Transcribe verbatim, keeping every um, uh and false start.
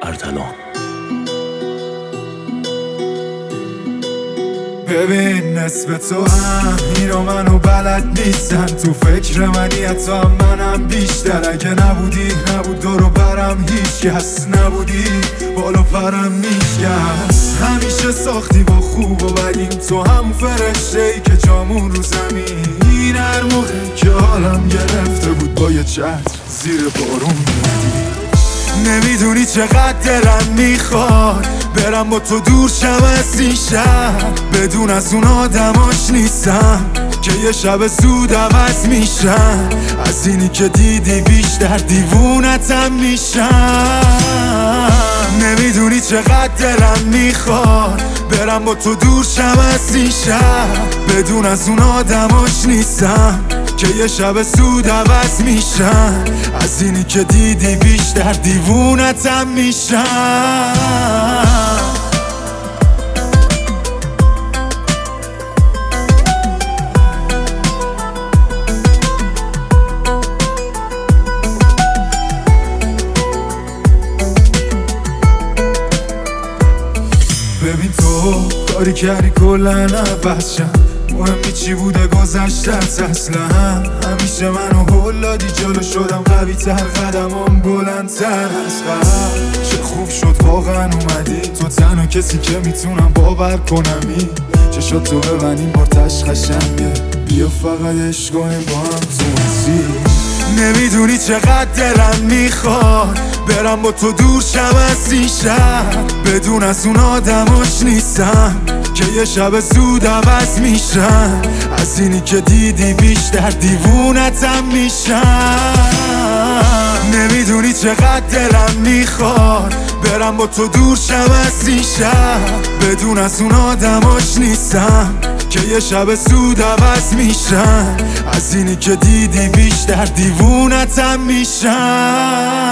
اردلان. ببین نسبت تو هم اینو منو بلد نیستن، تو فکر منی حتی هم منم بیشتر. اگه نبودی نبود دورو برم هیچ کس، نبودی بالا پرم میشکست. همیشه ساختی با خوب و بدیم، تو هم فرشته ای که جامون رو زمین. هر موقع که حالم گرفته بود با یه چتر زیر بارون میدی. نمیدونی چقدر دلم میخواد برم با تو دور شم از این شهر، بدون از اون آدماش نیستم که یه شب زود عوض میشن. از اینی که دیدی بیشتر دیوونتم میشم. نمیدونی چقدر دلم میخواد برم با تو دور شم از این شهر، بدون از اون آدماش نیستم که یه شب زود عوض میشن. از اینی که دیدی بیشتر دیوونتم میشم. ببین تو کاری کردی کلن عوض شم، مهمی چی بوده گذشتت اصلا. همیشه منو هل دادی جلو شدم قوی تر، قدمم بلندتر از قبل. چه خوب شد واقعا اومدی، تو تنها کسی که میتونم باور کنمی. چشات تو ببینیم بارتش قشنگه، بیا فقط عشق کنیم با هم تو مسیر. نمیدونی چقدر دلم میخواد برم با تو دور شم از این شهر، بدون از اون آدماش نیستم که یه شب زود عوض میشن. از اینی که دیدی بیشتر دیوونتم میشم. نمیدونی چقدر دلم میخواد برم با تو دور شم از این شهر، بدون از اون آدماش نیستم که یه شب زود عوض میشن. از اینی که دیدی بیشتر دیوونتم میشم.